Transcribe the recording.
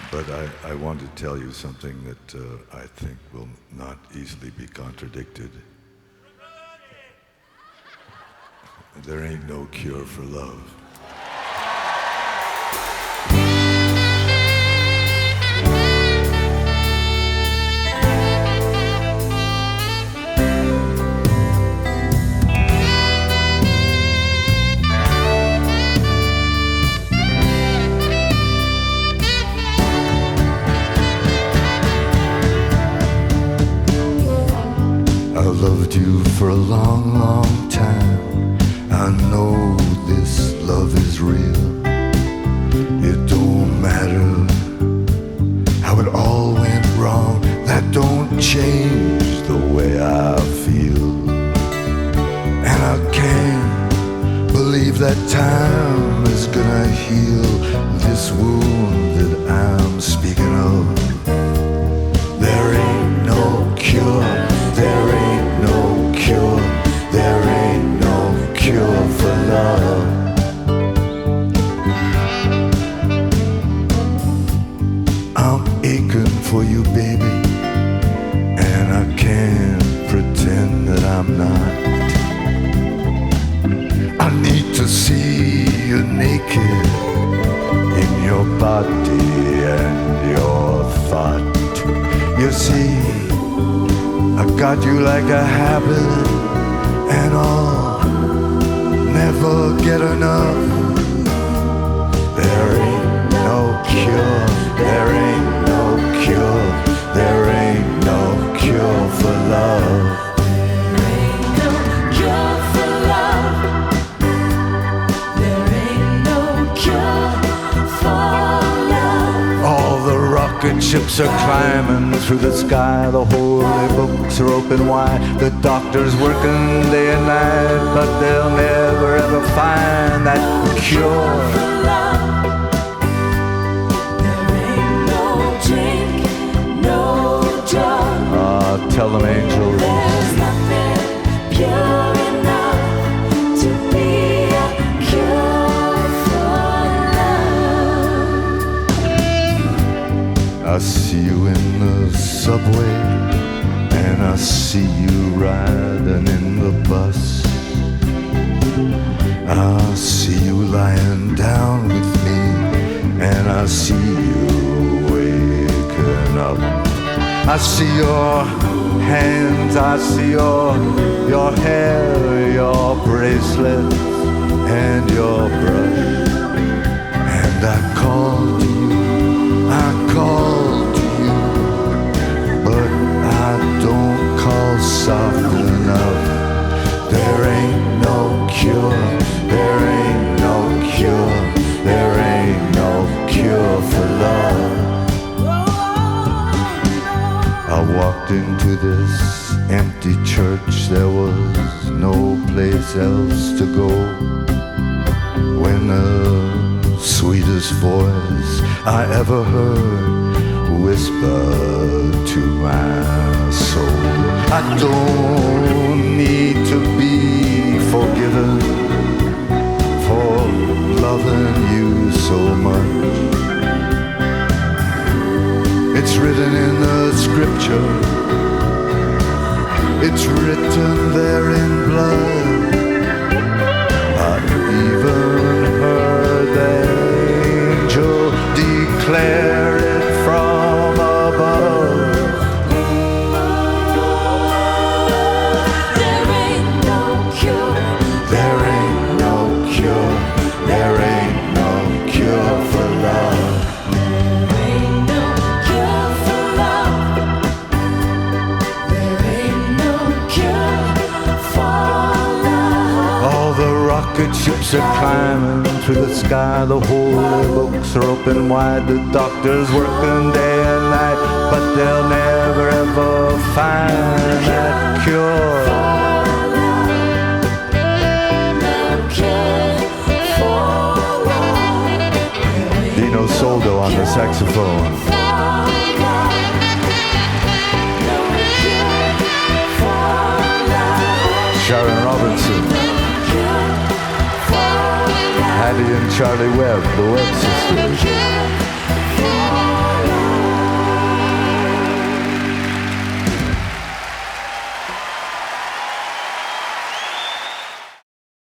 But I want to tell you something that I think will not easily be contradicted. There ain't no cure for love. I loved you for a long, long time. I know this love is real. It don't matter how it all went wrong. That don't change the way I feel. And I can't believe that time is gonna heal this wound that I'm speaking of. There ain't no cure. There ain't no cure, there ain't no cure for love. I'm aching for you, baby, and I can't pretend that I'm not. I need to see you naked in your body and your thought. You see, I got you like a habit, and I'll never get enough. There ain't no cure, there ain't no cure, there ain't no cure for love. There ain't no cure for love. There ain't no cure for love. All the rocket ships are climbing through the sky. The holy books are open wide. The doctor's working day and night, but they'll never ever find that cure. There ain't no drink, no drug. Tell them, angels. There's nothing pure enough to be a cure for love. I see you in the subway, and I see you riding in the bus. I see you lying down with me, and I see you waking up. I see your hands, I see your hair, your bracelet, and your brush. And I call to you, I call to you, but I don't call soft enough. There ain't no cure, there ain't no cure, there ain't no cure for love. I walked into this empty church, there was no place else to go. When the sweetest voice I ever heard whispered to my soul, I don't need to be forgiven for loving you so much. It's written in the scripture, it's written there in blood. I even heard the angel declare it from above. There ain't no cure, There ain't no cure, there ain't no cure for love. there ain't no cure for love. There ain't no cure for love. All the rocket ships are climbing through the sky. The holy books are open wide. The doctor's working day and night, but they'll never ever find that cure. No cure for love. Dino Soldo on the saxophone. Sharon Robinson. Hattie and Charlie Webb, the Webb sisters.